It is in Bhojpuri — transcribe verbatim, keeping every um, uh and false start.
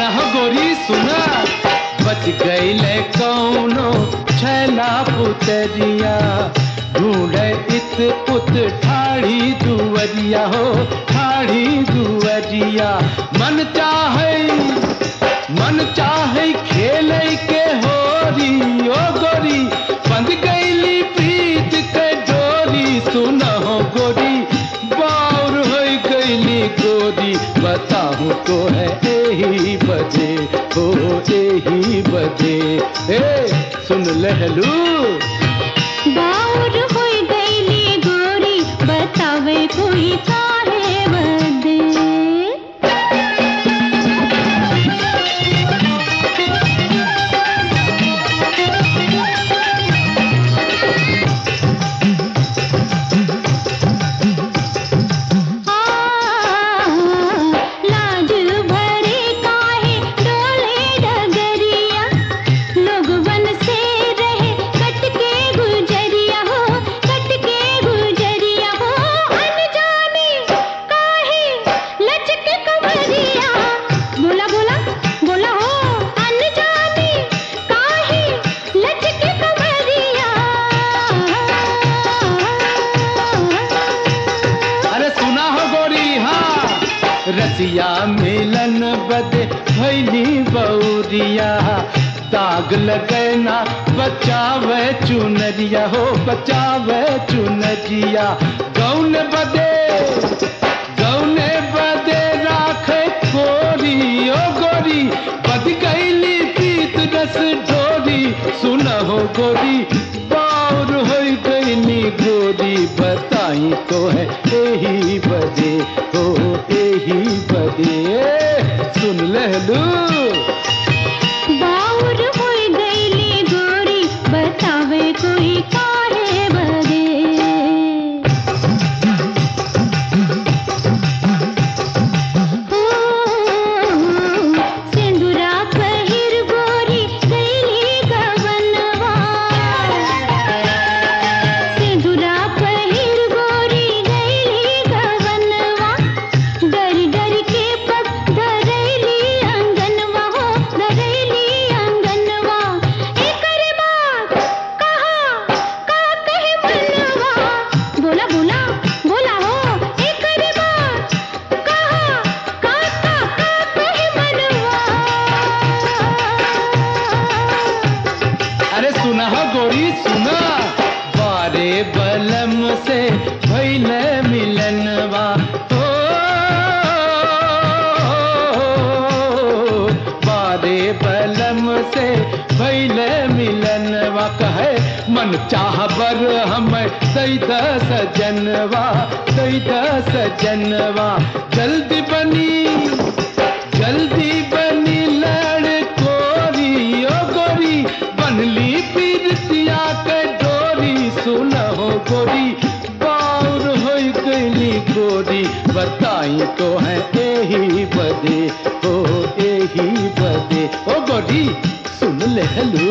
हो गोरी सुना, बच गईले कौनो छैला पुतरिया, ढूंढे इत उत ठाड़ी दुवरिया हो, ठाड़ी दुवरिया। मन चाहे मन चाहे खेले के होरी, ओ गोरी बंध गईली प्रीत के डोरी। सुना हो गोरी बाउर हो गईली गोरी, बताऊं तो है यही बजे, हो यही बजे। ए सुन लहलू, बाउर हो गईली गोरी, बतावे कोई काहे बदे। रसिया मिलन बदे भैली बौरिया, दाग लगना बचावे चुनरिया हो, बचावे चुनरिया। गौन बदे गौन बदे राखे गोरी, ओ गोरी बद गईली पीत रस ढोरी। सुना हो गोरी बाउर हो गईली गोरी, बताई तो है यही बजे, हो यही बजे। सुन लहलू, बाउर हो गईली गोरी, बतावे कोई काहे बदे। सिंदूरा पहिर गोरी गईली गवनवा, सिंदूरा पहिर गोरी गईली गवनवा। डर डर के पग धरैली अंगनवा हो, धरैली अंगनवा। एकर बात कहा का कहे मनवा, बोला बोला बोला हो। एकर बात कहा का का का कहे मनवा। अरे सुना हो गोरी सुना, बारे बलम से भइले मिलनवा, ओ बारे बलम से भइले मिलनवा। कहे मन चाह बर हम दैद सजनवा, दैद सजनवा। जल्दी बनी जल्दी बनी लड़ कोरी, ओ गोरी बनली पीरतिया के डोरी। सुना हो गोरी बाउर हो गईली गोरी, बताई तो है यही बदे, हो यही बदे। ओ गोरी सुन ले लू,